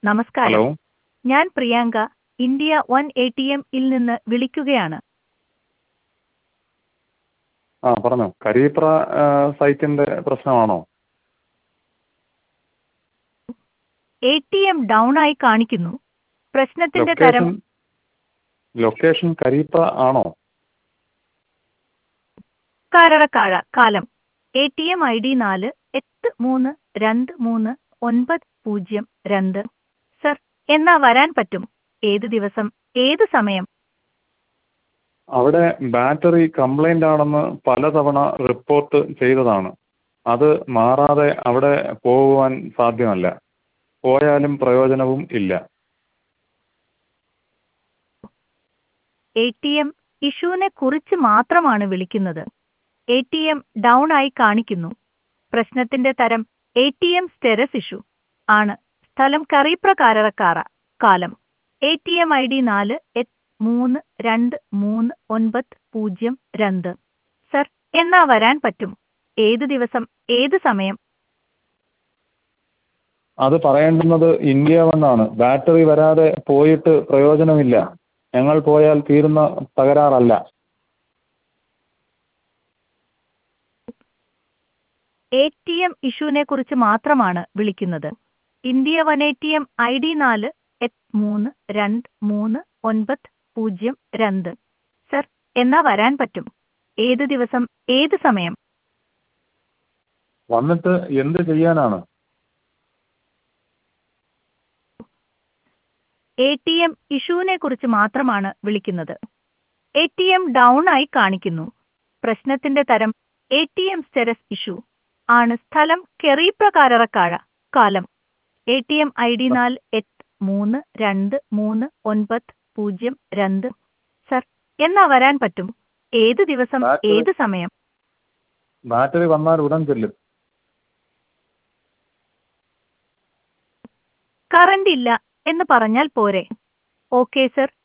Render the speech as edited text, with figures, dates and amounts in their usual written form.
നമസ്കാരം. ഹലോ. ഞാൻ Priyanka, India one A T M ഇൽ നിന്ന് വിളിക്കുകയാണ്. പറഞ്ഞോ. കരീപ്ര സൈറ്റിന്റെ പ്രശ്നമാണോ? എ ടി എം ഡൗൺ ആയി കാണിക്കുന്നു. പ്രശ്നത്തിന്റെ തരം ലൊക്കേഷൻ കരീപ്ര ആണോ? കാലം A T M I D 483239002. Sir, എന്നാ വരാൻ പറ്റും? ഏത് ദിവസം, ഏത് സമയം? അവിടെ ബാറ്ററി കംപ്ലൈന്റ് ആണെന്ന് പലതവണ റിപ്പോർട്ട് ചെയ്തതാണ്. അത് മാറാതെ അവിടെ പോകുവാൻ സാധ്യമല്ല. പോയാലും പ്രയോജനവും ഇല്ല. എ ടി എം ഇഷ്യൂവിനെ കുറിച്ച് മാത്രമാണ് വിളിക്കുന്നത്. എ ടി എം ഡൗൺ ആയി കാണിക്കുന്നു. പ്രശ്നത്തിന്റെ തരം A T M status issue ആണ്. സ്ഥലം കറീപ്ര കാലം A T M I D 483239002. Sir, എന്നാ വരാൻ പറ്റും? ഏത് ദിവസം, ഏത് സമയം? അത് പറയേണ്ടുന്നത് ഇന്ത്യ വണ്ണാണ്. ബാറ്ററി വരാതെ പോയിട്ട് പ്രയോജനമില്ല. ഞങ്ങൾ പോയാൽ തീരുന്ന തകരാറല്ല. എ ടി എം ഇഷ്യൂവിനെ കുറിച്ച് മാത്രമാണ് വിളിക്കുന്നത്. India one A T M I D 483239002. Sir, എന്നാ വരാൻ പറ്റും? ഏത് ദിവസം, ഏത് സമയം? വന്നിട്ട് എന്ത് ചെയ്യാനാണ്? എ ടി എം ഇഷ്യൂവിനെ കുറിച്ച് മാത്രമാണ് വിളിക്കുന്നത്. എ ടി എം ഡൗൺ ആയി കാണിക്കുന്നു. പ്രശ്നത്തിന്റെ തരം A T M status issue ആണ്. സ്ഥലം കെറീപ്ര കാലം A T M I D 483239002. Sir, എന്നാ വരാൻ പറ്റും? ഏത് ദിവസം, ഏത് സമയം? ബാറ്ററി വന്നാൽ ഉടൻ ചെല്ലും. കറണ്ട് ഇല്ല എന്ന് പറഞ്ഞാൽ പോരെ? Okay sir,